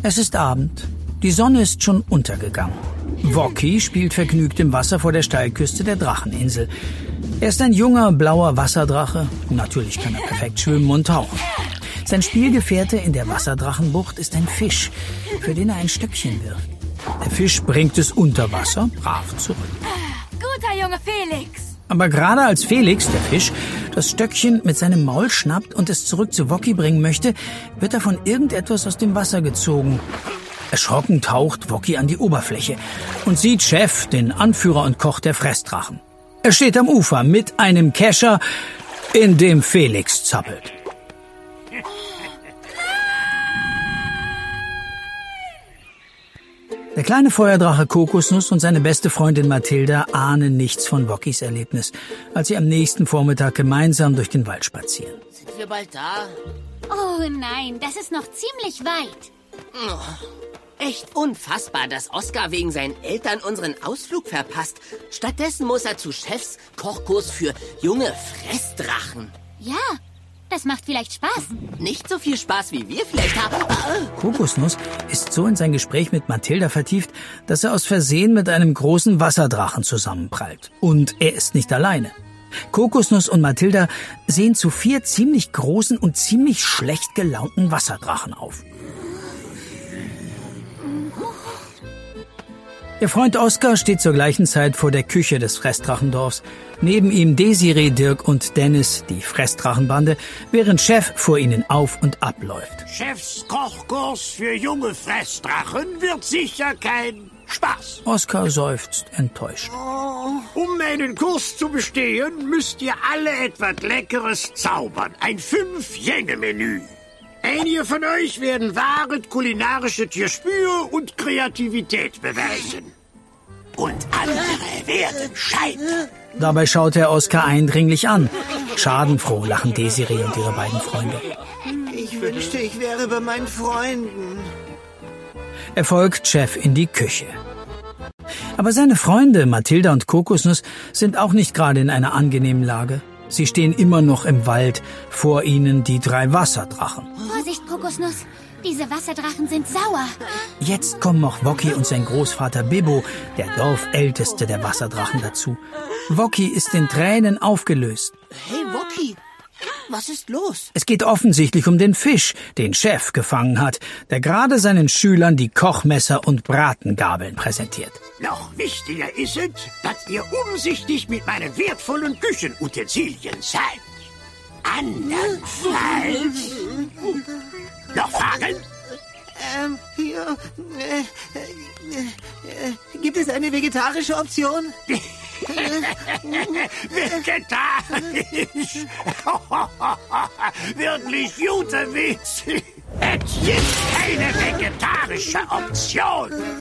Es ist Abend. Die Sonne ist schon untergegangen. Wocki spielt vergnügt im Wasser vor der Steilküste der Dracheninsel. Er ist ein junger, blauer Wasserdrache. Natürlich kann er perfekt schwimmen und tauchen. Sein Spielgefährte in der Wasserdrachenbucht ist ein Fisch, für den er ein Stöckchen wirft. Der Fisch bringt es unter Wasser brav zurück. Guter Junge Felix! Aber gerade als Felix, der Fisch, das Stöckchen mit seinem Maul schnappt und es zurück zu Wocki bringen möchte, wird er von irgendetwas aus dem Wasser gezogen. Erschrocken taucht Wocki an die Oberfläche und sieht Chef, den Anführer und Koch der Fressdrachen. Er steht am Ufer mit einem Kescher, in dem Felix zappelt. Der kleine Feuerdrache Kokosnuss und seine beste Freundin Mathilda ahnen nichts von Wockis Erlebnis, als sie am nächsten Vormittag gemeinsam durch den Wald spazieren. Sind wir bald da? Oh nein, das ist noch ziemlich weit. Oh, echt unfassbar, dass Oskar wegen seinen Eltern unseren Ausflug verpasst. Stattdessen muss er zu Chefs Kochkurs für junge Fressdrachen. Ja, das macht vielleicht Spaß. Nicht so viel Spaß, wie wir vielleicht haben. Kokosnuss ist so in sein Gespräch mit Mathilda vertieft, dass er aus Versehen mit einem großen Wasserdrachen zusammenprallt. Und er ist nicht alleine. Kokosnuss und Mathilda sehen zu 4 ziemlich großen und ziemlich schlecht gelaunten Wasserdrachen auf. Ihr Freund Oskar steht zur gleichen Zeit vor der Küche des Fressdrachendorfs. Neben ihm Desiree, Dirk und Dennis, die Fressdrachenbande, während Chef vor ihnen auf und ab läuft. Chefs Kochkurs für junge Fressdrachen wird sicher kein Spaß. Oskar seufzt enttäuscht. Um meinen Kurs zu bestehen, müsst ihr alle etwas Leckeres zaubern. Ein 5-Gänge-Menü. Einige von euch werden wahre kulinarische Gespür und Kreativität beweisen. Und andere werden scheitern. Dabei schaut er Oskar eindringlich an. Schadenfroh lachen Desiree und ihre beiden Freunde. Ich wünschte, ich wäre bei meinen Freunden. Er folgt Chef in die Küche. Aber seine Freunde, Mathilda und Kokosnuss, sind auch nicht gerade in einer angenehmen Lage. Sie stehen immer noch im Wald, vor ihnen die 3 Wasserdrachen. Vorsicht, Kokosnuss. Diese Wasserdrachen sind sauer. Jetzt kommen auch Wocki und sein Großvater Bibbo, der Dorfälteste der Wasserdrachen, dazu. Wocki ist in Tränen aufgelöst. Hey, Wocki, was ist los? Es geht offensichtlich um den Fisch, den Chef gefangen hat, der gerade seinen Schülern die Kochmesser und Bratengabeln präsentiert. Noch wichtiger ist es, dass ihr umsichtig mit meinen wertvollen Küchenutensilien seid. Andernfalls... Noch Fragen? Hier, gibt es eine vegetarische Option? Vegetarisch! Wirklich guter Witz! Es gibt keine vegetarische Option!